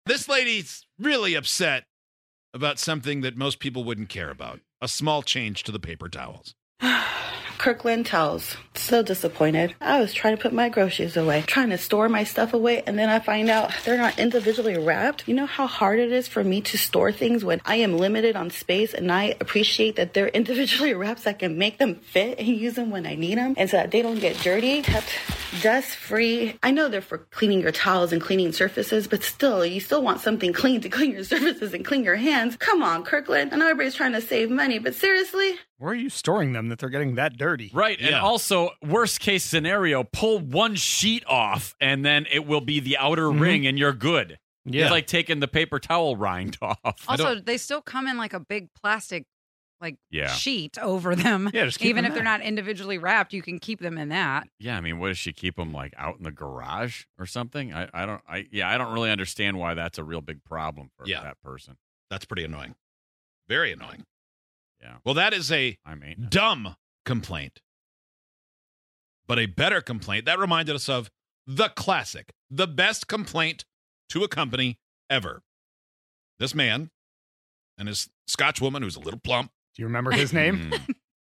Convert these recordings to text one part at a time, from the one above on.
This lady's really upset about something that most people wouldn't care about. A small change to the paper towels. Kirkland towels. So disappointed. I was trying to put my groceries away, trying to store my stuff away, and then I find out they're not individually wrapped. You know how hard it is for me to store things when I am limited on space, and I appreciate that they're individually wrapped so I can make them fit and use them when I need them, and so that they don't get dirty, kept dust-free. I know they're for cleaning your towels and cleaning surfaces, but still, you still want something clean to clean your surfaces and clean your hands. Come on, Kirkland. I know everybody's trying to save money, but seriously? Where are you storing them that they're getting that dirty? Right, and also, worst case scenario, pull one sheet off, and then it will be the outer ring, and you're good. Yeah. It's like taking the paper towel rind off. Also, they still come in like a big plastic Yeah. sheet over them. Yeah, just keep even them if they're not individually wrapped, you can keep them in that. Yeah, I mean, what does she keep them like out in the garage or something? I don't really understand why that's a real big problem for that person. That's pretty annoying. Very annoying. Yeah. Well, that is a dumb complaint. But a better complaint, that reminded us of the classic, the best complaint to a company ever. This man and his Scotch woman who's a little plump. Do you remember his name?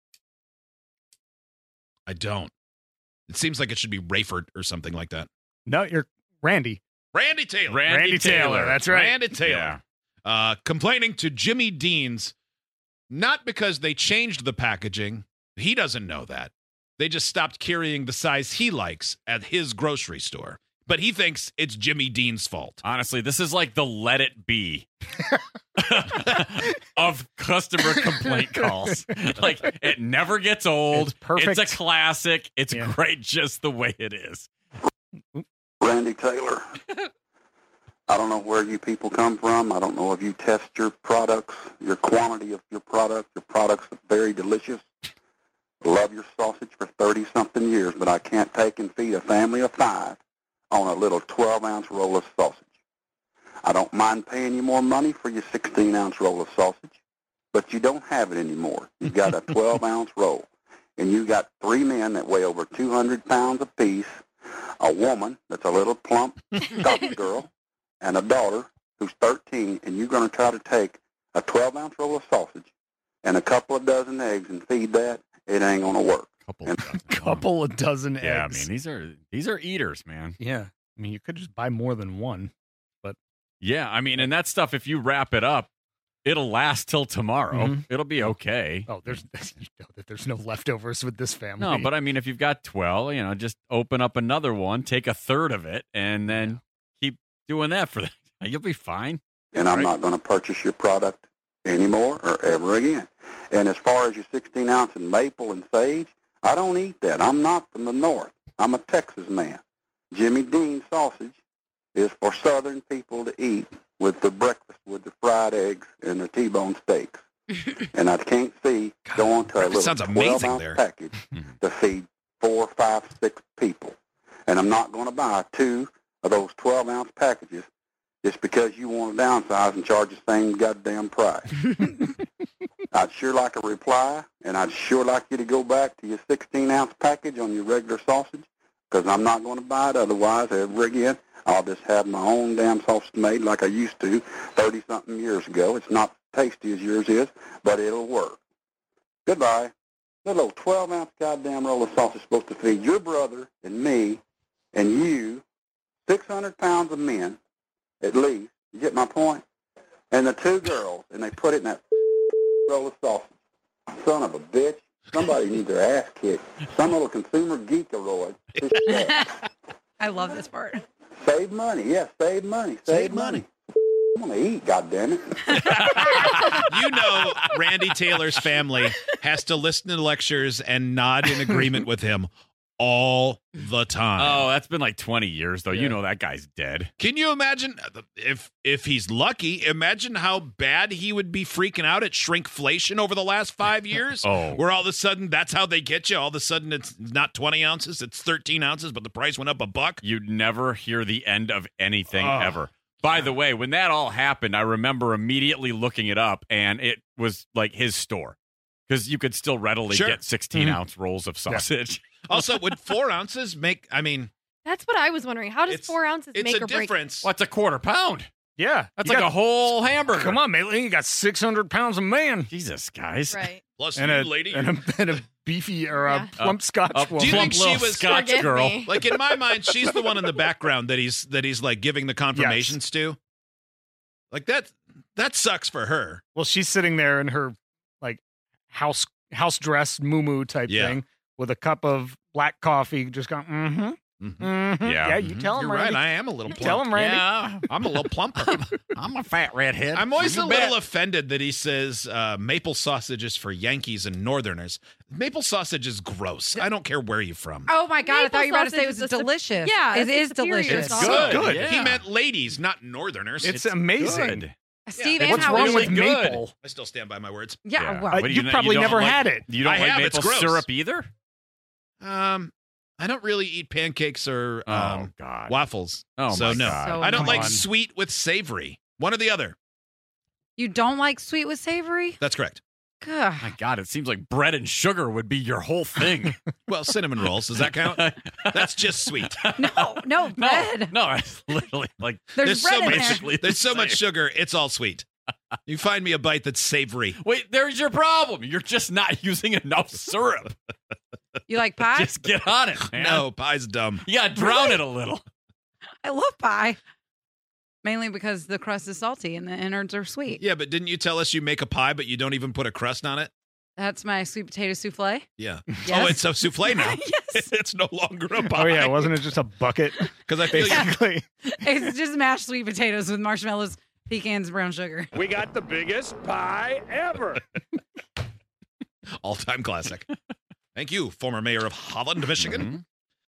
I don't. It seems like it should be Rayford or something like that. No, you're Randy. Randy Taylor. Randy Taylor, that's right. Randy Taylor. Yeah. Complaining to Jimmy Dean's, not because they changed the packaging. He doesn't know that. They just stopped carrying the size he likes at his grocery store. But he thinks it's Jimmy Dean's fault. Honestly, this is like the let it be of customer complaint calls. Like, it never gets old. It's perfect. It's a classic. It's great just the way it is. Randy Taylor. I don't know where you people come from. I don't know if you test your products, your quantity of your product. Your products are very delicious. Love your sausage for 30-something years, but I can't take and feed a family of 5 on a little 12-ounce roll of sausage. I don't mind paying you more money for your 16-ounce roll of sausage, but you don't have it anymore. You got a 12-ounce roll, and you got 3 men that weigh over 200 pounds apiece, a woman that's a little plump Scotch girl, and a daughter who's 13, and you're going to try to take a 12-ounce roll of sausage and a couple of dozen eggs and feed that. It ain't going to work. Couple of dozen eggs. Yeah, I mean, these are eaters, man. Yeah. I mean, you could just buy more than one, but yeah, I mean, and that stuff, if you wrap it up, it'll last till tomorrow. Mhm. It'll be okay. Oh, there's no leftovers with this family. No, but I mean, if you've got 12, just open up another one, take a third of it, and then keep doing that for you'll be fine. And I'm not going to purchase your product anymore or ever again. And as far as your 16-ounce and maple and sage, I don't eat that. I'm not from the north. I'm a Texas man. Jimmy Dean sausage is for southern people to eat with the breakfast, with the fried eggs and the T-bone steaks. And I can't see going to a little 12-ounce package to feed 4, 5, 6 people. And I'm not going to buy 2 of those 12-ounce packages just because you want to downsize and charge the same goddamn price. I'd sure like a reply, and I'd sure like you to go back to your 16-ounce package on your regular sausage, because I'm not going to buy it otherwise ever again. I'll just have my own damn sausage made like I used to 30-something years ago. It's not tasty as yours is, but it'll work. Goodbye. That little 12-ounce goddamn roll of sausage is supposed to feed your brother and me and you 600 pounds of men, at least. You get my point? And the 2 girls, and they put it in that roll of sausage. Son of a bitch. Somebody needs their ass kicked. Some little consumer geekaroid. I love this part. Save money. Yeah, save money. Save money. I'm going to eat, goddammit. You know Randy Taylor's family has to listen to lectures and nod in agreement with him all the time. Oh, that's been like 20 years, though. Yeah. You know that guy's dead. Can you imagine, if he's lucky, imagine how bad he would be freaking out at shrinkflation over the last 5 years? Where all of a sudden, that's how they get you. All of a sudden, it's not 20 ounces, it's 13 ounces, but the price went up $1. You'd never hear the end of anything ever. By the way, when that all happened, I remember immediately looking it up, and it was like his store. Because you could still readily get 16-ounce rolls of sausage. Yeah. Also, would 4 ounces make, That's what I was wondering. How does 4 ounces make or break? Difference. What's a quarter pound? Yeah. That's like a whole hamburger. Come on, Maitland. You got 600 pounds of man. Jesus, guys. Right. Plus And you, a, lady. and a beefy or a plump Scotch woman. Do you think she was Scotch Forgive girl? me. like in my mind? She's the one in the background that he's like giving the confirmations to. Like that sucks for her. Well, she's sitting there in her like house dress moo type Yeah. thing with a cup of black coffee, just going, Mhm. Yeah, you tell him, You're Randy. right. I am a little plump. Tell him, Randy. Yeah, I'm a little plumper. I'm a fat redhead. I'm always You a bet. little offended that he says maple sausage is for Yankees and Northerners. Maple sausage is gross. I don't care where you're from. Oh my God! I Maple thought you were about to say it sausage was is a delicious. yeah, it it's is superior delicious. sauce. good. Good. Yeah. He meant ladies, not Northerners. It's amazing. Good. Steve Yeah. What's Anhauser. wrong really with good. maple? I still stand by my words. Yeah, well, What do you know- probably don't never like- had it. You don't I like have, it's maple gross. syrup either? I don't really eat pancakes or Oh, God. waffles. Oh, so my no, God. So I don't Come like on. sweet with savory. One or the other. you don't like sweet with savory? That's correct. Gah. My God, it seems like bread and sugar would be your whole thing. Well, cinnamon rolls, does that count? That's just sweet. No bread. No, it's literally like There's bread so in much there. basically the there's so much same. sugar, it's all sweet. You find me a bite that's savory. Wait, there's your problem. You're just not using enough syrup. You like pie? Just get on it, man. No, pie's dumb. You gotta drown it a little. I love pie. Mainly because the crust is salty and the innards are sweet. Yeah, but didn't you tell us you make a pie, but you don't even put a crust on it? That's my sweet potato souffle. Yeah. Yes. Oh, it's a souffle now. Yes. It's no longer a pie. Oh, yeah. Wasn't it just a bucket, Because I feel like basically? It's just mashed sweet potatoes with marshmallows, pecans, brown sugar. We got the biggest pie ever. all-time classic. Thank you, former mayor of Holland, Michigan.